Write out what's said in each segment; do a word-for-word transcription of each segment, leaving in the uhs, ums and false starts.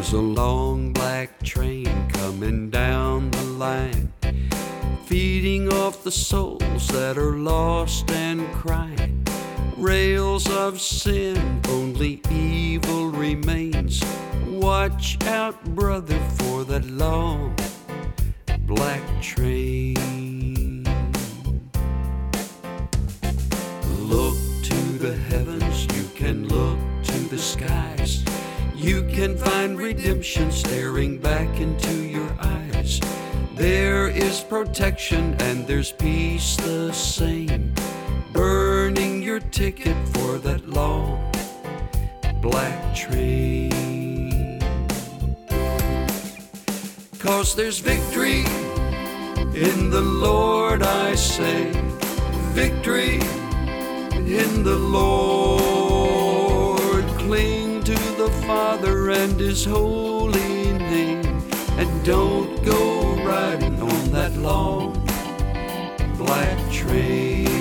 There's a long black train coming down the line, feeding off the souls that are lost and crying. Rails of sin, only evil remains. Watch out, brother, for that long black train. Look to the heavens, you can look to the skies. You can find redemption staring back into your eyes. There is protection and there's peace the same. Burning your ticket for that long black train. 'Cause there's victory in the Lord, I say. Victory in the Lord. Cling to the Father and His holy name, and don't go riding on that long black train.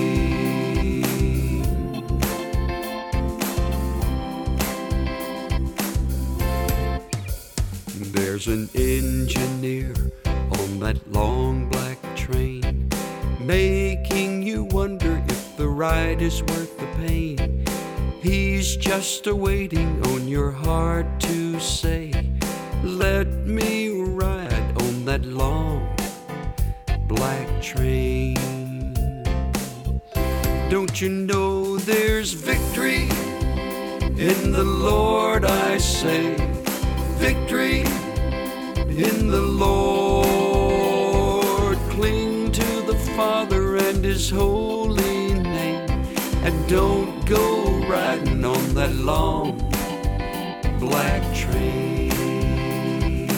There's an engineer on that long black train, making you wonder if the ride is worth the pain. He's just awaiting on your heart to say, let me ride on that long black train. Don't you know there's victory in the Lord, I say. Victory in the Lord. Cling to the Father and His holy name, and don't go riding on that long black train.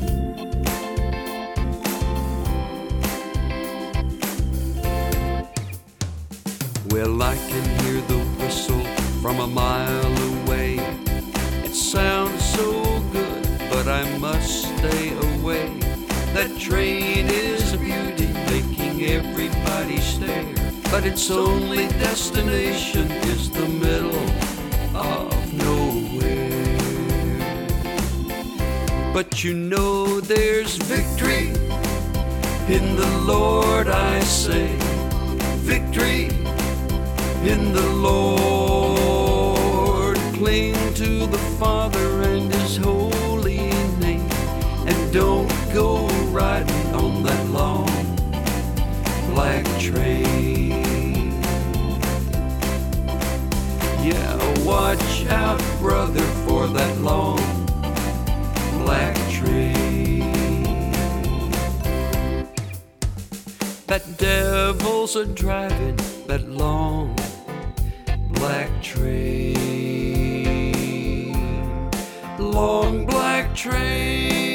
Well, I can hear the whistle from a mile away. It sounds so good, but I must stay away. That train is a beauty, making everybody stare, but its only destination is the middle of nowhere. But you know there's victory in the Lord, I say. Victory in the Lord. Cling to the Father and His holy name, and don't go riding on that long black train. Yeah, watch out, brother, for that long black train. That devil's a driving that long black train. Long black train.